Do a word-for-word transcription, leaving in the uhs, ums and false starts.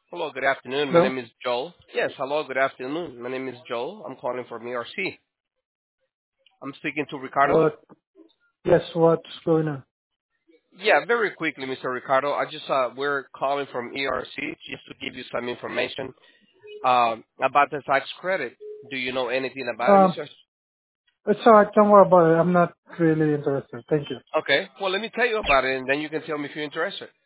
Hello, good afternoon. My Hello? name is Joel. Yes, hello, good afternoon. My name is Joel. I'm calling from E R C. I'm speaking to Ricardo. What? Yes, what's going on? Yeah, very quickly, Mister Ricardo. I just uh, we're calling from E R C just to give you some information um, about the tax credit. Do you know anything about it, Um, Mister it's alright, don't about it. I'm not really interested. Thank you. Okay. Well, let me tell you about it, and then you can tell me if you're interested.